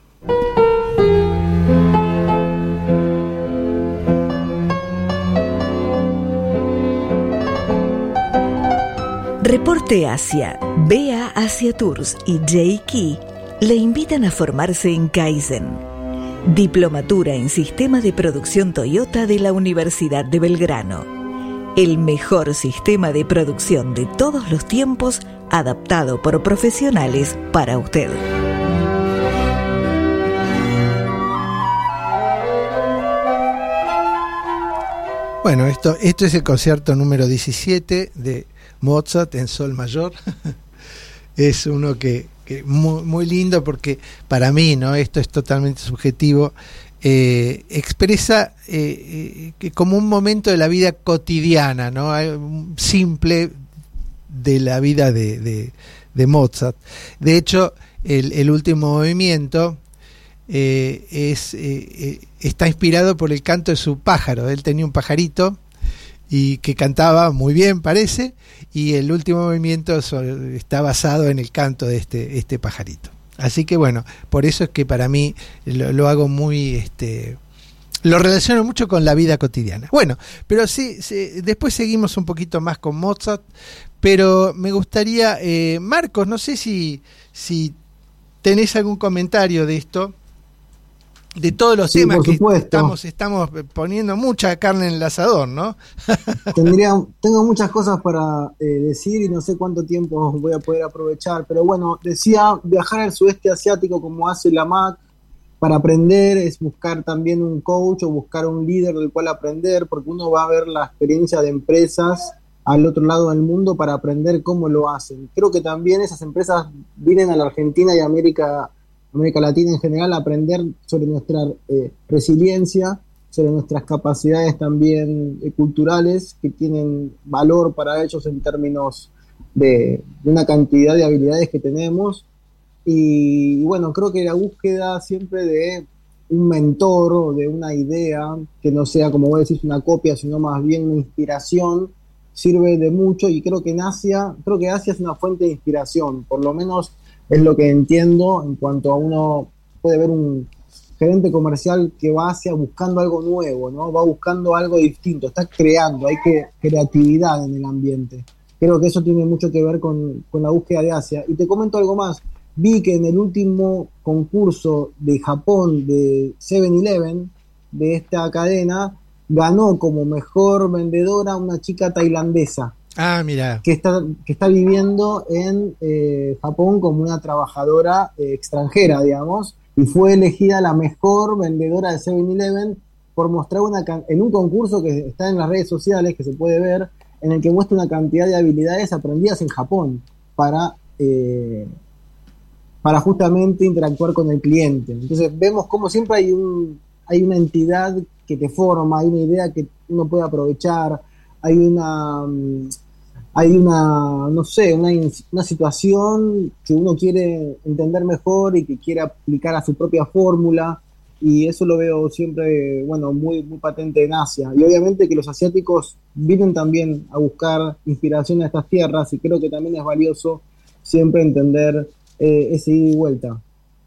Reporte Asia, BA Asia Tours y J-Key le invitan a formarse en Kaizen, Diplomatura en Sistema de Producción Toyota de la Universidad de Belgrano. El mejor sistema de producción de todos los tiempos, adaptado por profesionales para usted. Bueno, esto es el concierto número 17 de Mozart en sol mayor. Es uno que muy, muy lindo porque para mí, ¿no? Esto es totalmente subjetivo. Expresa que como un momento de la vida cotidiana, ¿no? Simple de la vida de Mozart. De hecho, el último movimiento está inspirado por el canto de su pájaro. Él tenía un pajarito y que cantaba muy bien, parece, y el último movimiento está basado en el canto de este pajarito. Así que bueno, por eso es que para mí lo hago muy, lo relaciono mucho con la vida cotidiana. Bueno, pero sí, después seguimos un poquito más con Mozart, pero me gustaría, Marcos, no sé si tenés algún comentario de esto. de todos los Sí, temas por que supuesto. estamos poniendo mucha carne en el asador, ¿no? Tengo muchas cosas para decir y no sé cuánto tiempo voy a poder aprovechar, pero bueno, decía, viajar al sudeste asiático como hace la MAC para aprender es buscar también un coach o buscar un líder del cual aprender, porque uno va a ver la experiencia de empresas al otro lado del mundo para aprender cómo lo hacen. Creo que también esas empresas vienen a la Argentina y a América Latina en general a aprender sobre nuestra resiliencia, sobre nuestras capacidades también culturales que tienen valor para ellos en términos de una cantidad de habilidades que tenemos. Y bueno, creo que la búsqueda siempre de un mentor o de una idea que no sea, como vos decís, una copia, sino más bien una inspiración, sirve de mucho. Y creo que Asia es una fuente de inspiración, por lo menos es lo que entiendo en cuanto a uno puede ver un gerente comercial que va hacia buscando algo nuevo, ¿no? Va buscando algo distinto, está creando, hay creatividad en el ambiente. Creo que eso tiene mucho que ver con la búsqueda de Asia. Y te comento algo más. Vi que en el último concurso de Japón de 7-Eleven, de esta cadena, ganó como mejor vendedora una chica tailandesa. Ah, mira. Que está viviendo en Japón como una trabajadora extranjera, digamos, y fue elegida la mejor vendedora de 7-Eleven por mostrar en un concurso que está en las redes sociales, que se puede ver, en el que muestra una cantidad de habilidades aprendidas en Japón para justamente interactuar con el cliente. Entonces vemos como siempre hay una entidad que te forma, hay una idea que uno puede aprovechar, hay una no sé, una situación que uno quiere entender mejor y que quiere aplicar a su propia fórmula, y eso lo veo siempre, bueno, muy, muy patente en Asia. Y obviamente que los asiáticos vienen también a buscar inspiración a estas tierras, y creo que también es valioso siempre entender ese ida y vuelta.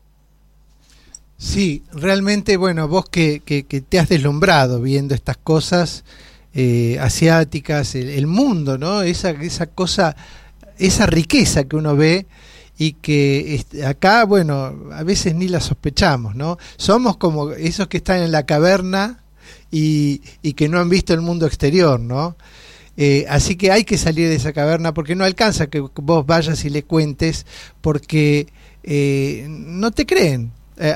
Sí, realmente, bueno, vos que te has deslumbrado viendo estas cosas asiáticas, el mundo, ¿no? Esa cosa, esa riqueza que uno ve y que acá, bueno, a veces ni la sospechamos, ¿no? Somos como esos que están en la caverna y que no han visto el mundo exterior, ¿no? Así que hay que salir de esa caverna, porque no alcanza que vos vayas y le cuentes, porque no te creen.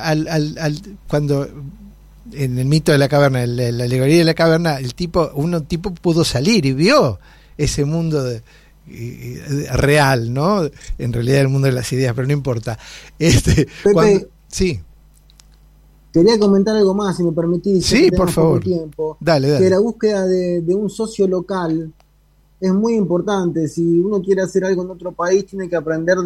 Cuando en el mito de la caverna, la alegoría de la caverna, un tipo pudo salir y vio ese mundo real, ¿no? En realidad el mundo de las ideas, pero no importa. Pepe, sí. Quería comentar algo más, si me permitís. Sí, por favor. Dale. Que la búsqueda de un socio local es muy importante. Si uno quiere hacer algo en otro país, tiene que aprender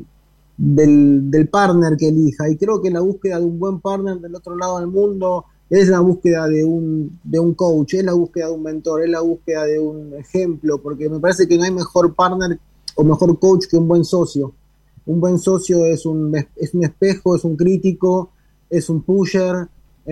del partner que elija. Y creo que la búsqueda de un buen partner del otro lado del mundo es la búsqueda de un coach, es la búsqueda de un mentor, es la búsqueda de un ejemplo, porque me parece que no hay mejor partner o mejor coach que un buen socio. Un buen socio es un espejo, es un crítico, es un pusher,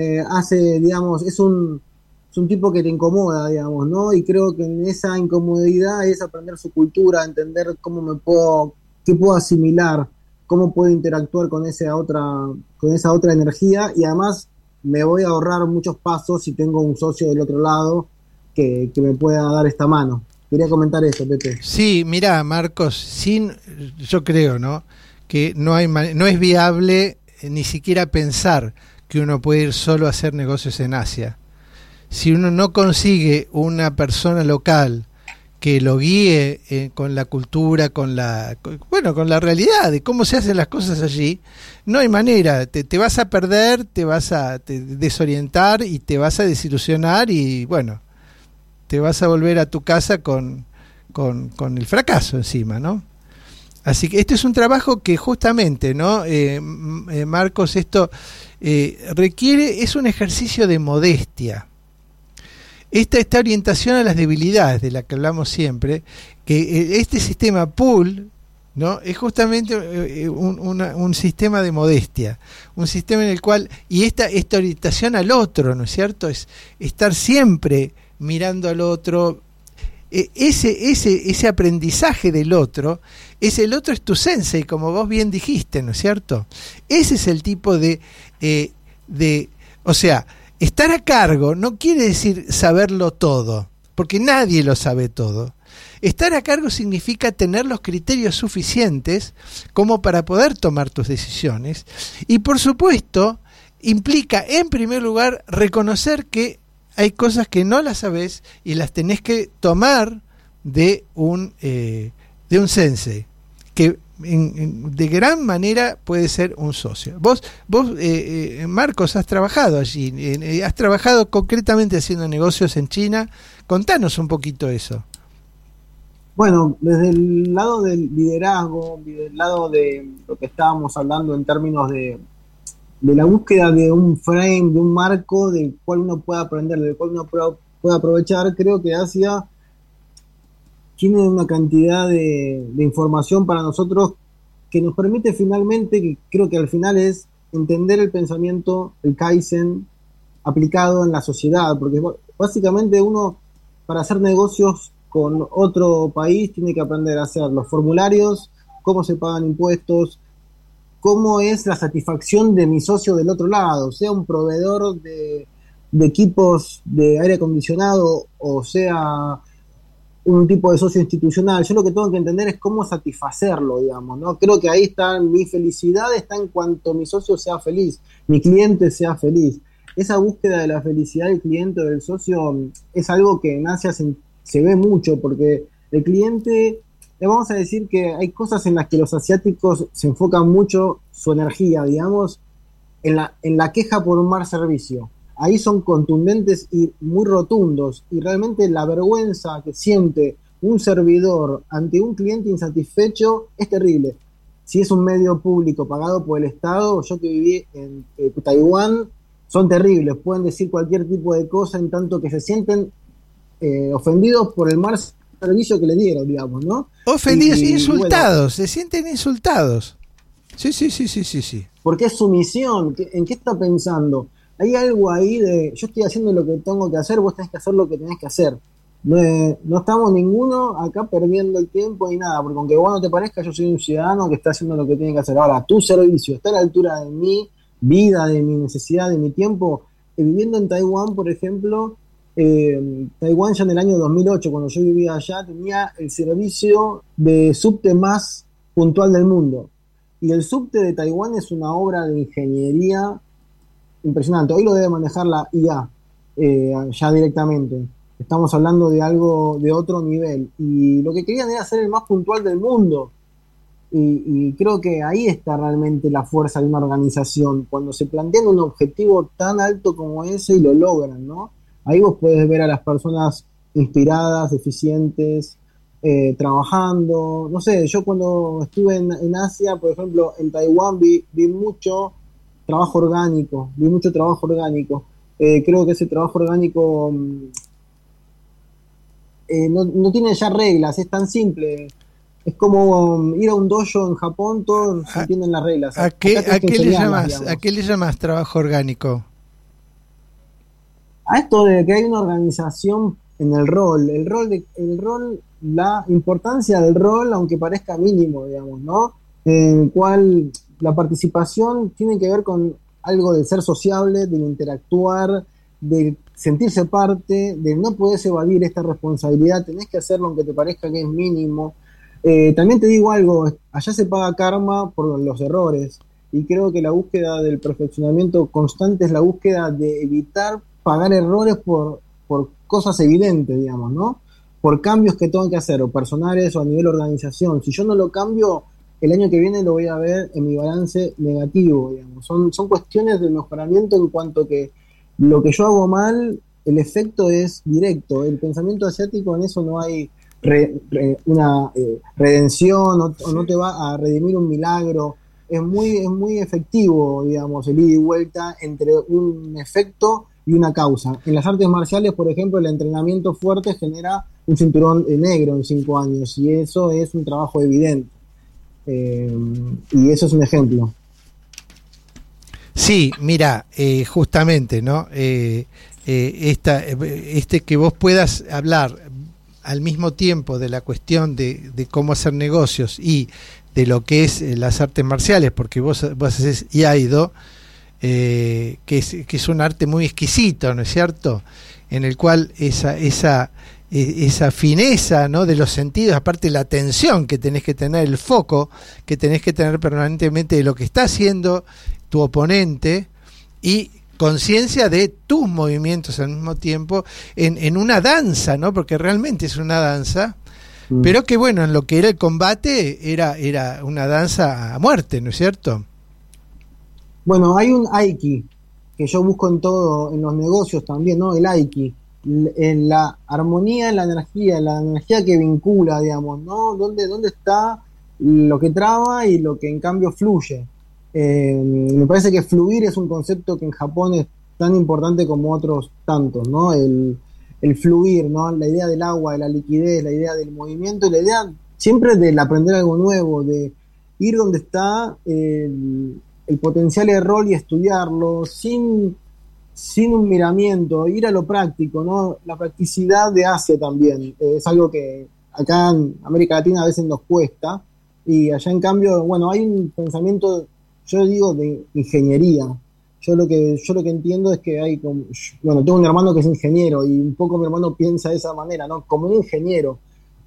es un tipo que te incomoda, digamos, ¿no? Y creo que en esa incomodidad es aprender su cultura, entender qué puedo asimilar, cómo puedo interactuar con esa otra energía, y además me voy a ahorrar muchos pasos si tengo un socio del otro lado que me pueda dar esta mano. Quería comentar eso, Pepe. Sí, mirá, Marcos, yo creo, ¿no?, que no es viable ni siquiera pensar que uno puede ir solo a hacer negocios en Asia. Si uno no consigue una persona local que lo guíe con la cultura, con la realidad de cómo se hacen las cosas allí, no hay manera. Te vas a perder, te vas a desorientar y te vas a desilusionar, y bueno, te vas a volver a tu casa con el fracaso encima, ¿no? Así que este es un trabajo que justamente, ¿no? Marcos, esto es un ejercicio de modestia. Esta orientación a las debilidades de la que hablamos siempre, que este sistema pool, ¿no?, es justamente un sistema de modestia, un sistema en el cual, y esta orientación al otro, ¿no es cierto?, es estar siempre mirando al otro. Ese aprendizaje del otro, el otro es tu sensei, como vos bien dijiste, ¿no es cierto? Ese es el tipo de O sea, estar a cargo no quiere decir saberlo todo, porque nadie lo sabe todo. Estar a cargo significa tener los criterios suficientes como para poder tomar tus decisiones, y por supuesto implica en primer lugar reconocer que hay cosas que no las sabés y las tenés que tomar de un sensei, que de gran manera puede ser un socio. Vos Marcos, has trabajado allí, has trabajado concretamente haciendo negocios en China. Contanos un poquito eso. Bueno, desde el lado del liderazgo, del lado de lo que estábamos hablando en términos de la búsqueda de un frame, de un marco del cual uno pueda aprender, del cual uno pueda aprovechar, creo que Asia tiene una cantidad de información para nosotros que nos permite finalmente, que creo que al final es entender el pensamiento, el Kaizen, aplicado en la sociedad, porque básicamente uno, para hacer negocios con otro país, tiene que aprender a hacer los formularios, cómo se pagan impuestos, cómo es la satisfacción de mi socio del otro lado, sea un proveedor de equipos de aire acondicionado o sea un tipo de socio institucional. Yo lo que tengo que entender es cómo satisfacerlo, digamos, ¿no? Creo que ahí está mi felicidad, está en cuanto mi socio sea feliz, mi cliente sea feliz. Esa búsqueda de la felicidad del cliente o del socio es algo que en Asia se ve mucho, porque el cliente, le vamos a decir que hay cosas en las que los asiáticos se enfocan mucho su energía, digamos, en la queja por un mal servicio. Ahí son contundentes y muy rotundos, y realmente la vergüenza que siente un servidor ante un cliente insatisfecho es terrible. Si es un medio público pagado por el Estado, yo que viví en Taiwán, son terribles, pueden decir cualquier tipo de cosa en tanto que se sienten ofendidos por el mal servicio que le dieron, digamos, ¿no? Ofendidos, insultados, bueno, se sienten insultados. Sí. Porque es su misión. ¿En qué está pensando? Hay algo ahí de, yo estoy haciendo lo que tengo que hacer, vos tenés que hacer lo que tenés que hacer. No estamos ninguno acá perdiendo el tiempo ni nada, porque aunque vos no te parezca, yo soy un ciudadano que está haciendo lo que tiene que hacer. Ahora, tu servicio está a la altura de mi vida, de mi necesidad, de mi tiempo. Viviendo en Taiwán, por ejemplo, Taiwán ya en el año 2008, cuando yo vivía allá, tenía el servicio de subte más puntual del mundo. Y el subte de Taiwán es una obra de ingeniería impresionante. Hoy lo debe manejar la IA ya directamente. Estamos hablando de algo de otro nivel. Y lo que querían era ser el más puntual del mundo. Y creo que ahí está realmente la fuerza de una organización. Cuando se plantean un objetivo tan alto como ese y lo logran, ¿no? Ahí vos podés ver a las personas inspiradas, eficientes, trabajando. No sé, yo cuando estuve en Asia, por ejemplo, en Taiwán vi mucho trabajo orgánico. Creo que ese trabajo orgánico no tiene ya reglas, es tan simple. Es como ir a un dojo en Japón, todos entienden las reglas. ¿A qué le llamas trabajo orgánico? A esto de que hay una organización en el rol, la importancia del rol, aunque parezca mínimo, digamos, ¿no? En el cual la participación tiene que ver con algo de ser sociable, de interactuar, de sentirse parte, de no poder evadir esta responsabilidad, tenés que hacerlo aunque te parezca que es mínimo. También te digo algo, allá se paga karma por los errores, y creo que la búsqueda del perfeccionamiento constante es la búsqueda de evitar pagar errores por cosas evidentes, digamos, ¿no? Por cambios que tengo que hacer, o personales o a nivel organización. Si yo no lo cambio, el año que viene lo voy a ver en mi balance negativo, digamos. Son cuestiones de mejoramiento en cuanto que lo que yo hago mal, el efecto es directo. El pensamiento asiático, en eso no hay una redención, o no te va a redimir un milagro. Es muy efectivo, digamos, el ida y vuelta entre un efecto y una causa. En las artes marciales, por ejemplo, el entrenamiento fuerte genera un cinturón negro en 5 años, y eso es un trabajo evidente. Y eso es un ejemplo. Sí, mira, justamente, ¿no? Que vos puedas hablar al mismo tiempo de la cuestión de cómo hacer negocios y de lo que es las artes marciales, porque vos haces Iaido, que es un arte muy exquisito, ¿no es cierto? En el cual esa fineza, ¿no?, de los sentidos, aparte la atención que tenés que tener, el foco que tenés que tener permanentemente de lo que está haciendo tu oponente y conciencia de tus movimientos al mismo tiempo en una danza, ¿no? Porque realmente es una danza, pero que bueno, en lo que era el combate era una danza a muerte, ¿no es cierto? Bueno, hay un Aiki que yo busco en todo, en los negocios también, ¿no? El Aiki, en la armonía, en la energía que vincula, digamos, ¿no? ¿Dónde está lo que traba y lo que en cambio fluye? Me parece que fluir es un concepto que en Japón es tan importante como otros tantos, ¿no? El fluir, ¿no? La idea del agua, de la liquidez, la idea del movimiento, la idea siempre del aprender algo nuevo, de ir donde está el potencial error y estudiarlo sin un miramiento, ir a lo práctico, ¿no? La practicidad de Asia también es algo que acá en América Latina a veces nos cuesta, y allá en cambio, bueno, hay un pensamiento, yo digo, de ingeniería. Yo lo que entiendo es que hay como, bueno, tengo un hermano que es ingeniero y un poco mi hermano piensa de esa manera, ¿no? Como un ingeniero.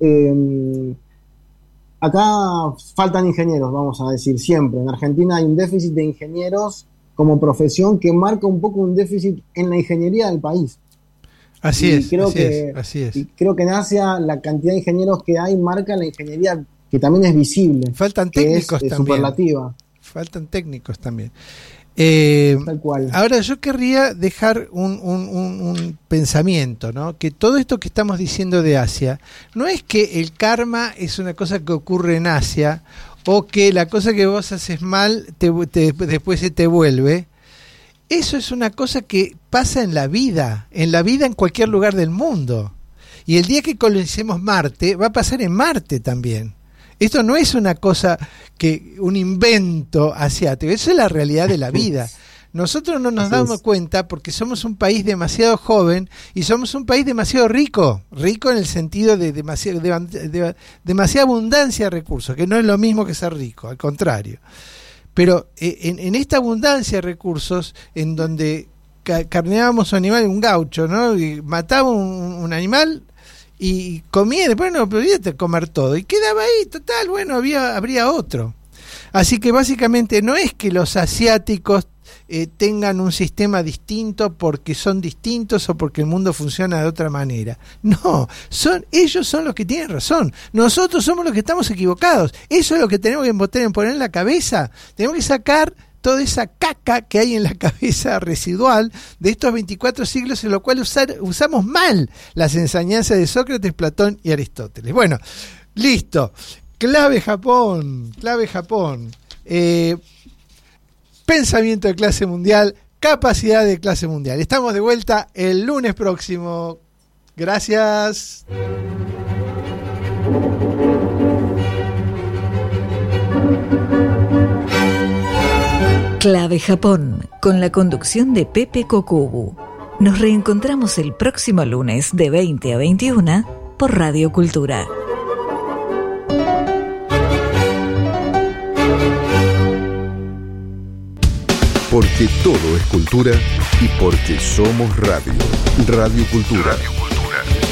Acá faltan ingenieros, vamos a decir, siempre. En Argentina hay un déficit de ingenieros como profesión que marca un poco un déficit en la ingeniería del país. Así es. Y creo que en Asia la cantidad de ingenieros que hay marca la ingeniería que también es visible. Faltan técnicos también. Superlativa. Faltan técnicos también. Tal cual. Ahora yo querría dejar un pensamiento, ¿no? Que todo esto que estamos diciendo de Asia, no es que el karma es una cosa que ocurre en Asia, o que la cosa que vos haces mal después se te vuelve. Eso es una cosa que pasa en la vida en cualquier lugar del mundo. Y el día que colonicemos Marte, va a pasar en Marte también. Esto no es una cosa un invento asiático, eso es la realidad de la vida. Nosotros no nos damos cuenta porque somos un país demasiado joven y somos un país demasiado rico en el sentido de demasiada abundancia de recursos, que no es lo mismo que ser rico, al contrario. Pero en esta abundancia de recursos, en donde carneábamos un animal, un gaucho, ¿no? Y mataba un animal y comía, después no podía comer todo y quedaba ahí, total, bueno, habría otro. Así que básicamente no es que los asiáticos tengan un sistema distinto porque son distintos o porque el mundo funciona de otra manera. No, ellos son los que tienen razón. Nosotros somos los que estamos equivocados. Eso es lo que tenemos que poner en la cabeza. Tenemos que sacar toda esa caca que hay en la cabeza residual de estos 24 siglos en los cuales usamos mal las enseñanzas de Sócrates, Platón y Aristóteles. Bueno, listo. Clave Japón. Pensamiento de clase mundial, capacidad de clase mundial. Estamos de vuelta el lunes próximo. Gracias. Clave Japón, con la conducción de Pepe Kokubu. Nos reencontramos el próximo lunes de 20 a 21 por Radio Cultura. Porque todo es cultura y porque somos radio. Radio Cultura. Radio Cultura.